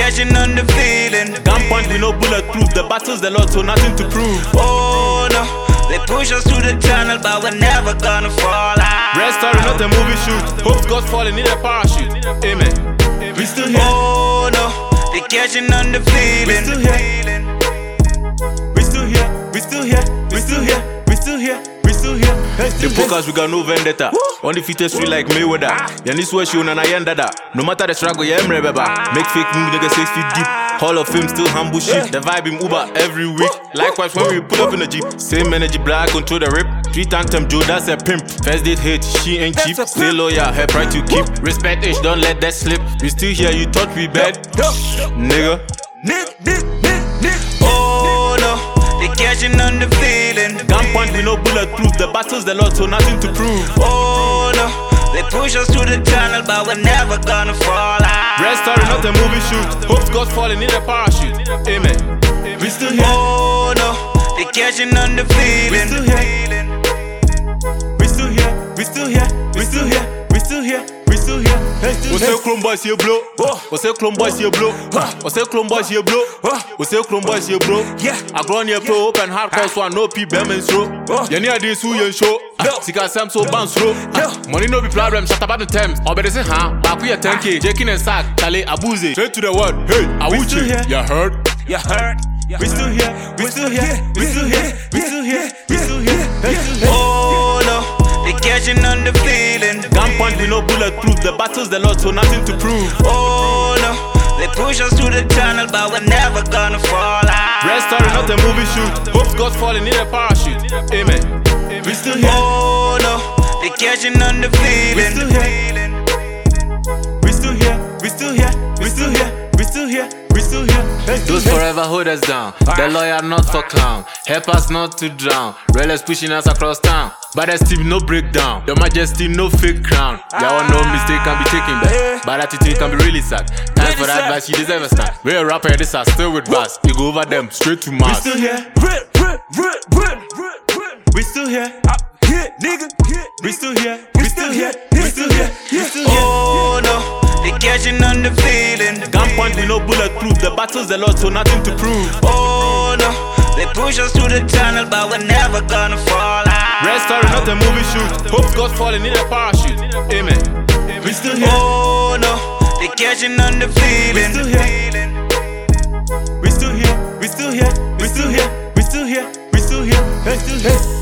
catching on the feeling. Gunpoint, we no bulletproof. The battle's the Lord, so nothing to prove. Oh no, they push us through the tunnel, but we're never gonna fall out. Red story, not a movie shoot. Hope God's falling, need a parachute. Amen. We still here. Oh no, they catching on the feeling. We still here. We still here. We still here. We still here. We still here. We still here. The pokers, we got no vendetta. Undefeated street like Mayweather. Yanis was you and I end that. No matter the struggle, yeah, I'm rebel. Make fake move, nigga 6 feet deep. Hall of Fame still humble shit. The vibe in Uber every week. Likewise when we pull up in the Jeep. Same energy, black control the rip. 3 anthem Joe, that's a pimp. First date hate, she ain't cheap. Stay loyal, her pride to keep. Respect age, don't let that slip. We still here, you thought we bad? Nigga. Oh no, they catching on the feeling. Gunpoint, we no bulletproof. The battle's the Lord, so nothing to prove. Oh no, they push us through the tunnel, but we're never gonna fall out. Red story, not a movie shoot. Hope God's falling, need a parachute. Amen. We still here. Oh no, they catching on the feeling. We still here. We still here. We still here. We still here. We still here. We say Chrome Boys here blow. We say Chrome Boys here blow. We say Chrome Boys here blow. We say Chrome Boys here blow. I grow on your pro open hardcore so I know people men show. You need this who you show. Sika Sam so bounce through. Money no be problem. Shut about the terms. Obedece back with your 10K. Jaking and sack. Chale abuze. Straight to the word. Hey, Awuchi. You heard? You heard? We still here. We still here. We still here. We still here. We still here. Oh no, they catching on the feeling. Gunpoint, we no bulletproof. The battle's the Lord, so nothing to prove. Oh no, they push us through the tunnel, but we're never gonna fall out. Red story, not a movie shoot. Hope God's falling, need a parachute. Amen. We still here. Oh no, they catching on the feeling. We still here. We still here. We still here. We still here. We still here. Those forever hold us down. The lawyer not for clown. Help us not to drown. Railers pushing us across town. But that Steve no breakdown. Your Majesty no fake crown. Y'all no mistake can be taken back. Bad attitude can be really sad. Time for that advice, you deserve a snack. We're a rapper, this are still with us. You go over them straight to Mars. We still here. We still here. We still here. We still here. We still here. We still here. Oh no, they catching on the feeling. Gunpoint, we no bulletproof. The battle's the Lord, so nothing to prove. Oh no, they push us through the tunnel, but we're never gonna fall out. Red story, not a movie shoot. Hope God's falling, need a parachute. Amen. We still here. Oh no, they catching on the feeling. We still here. We still here. We still here. We still here. We still here. We still here.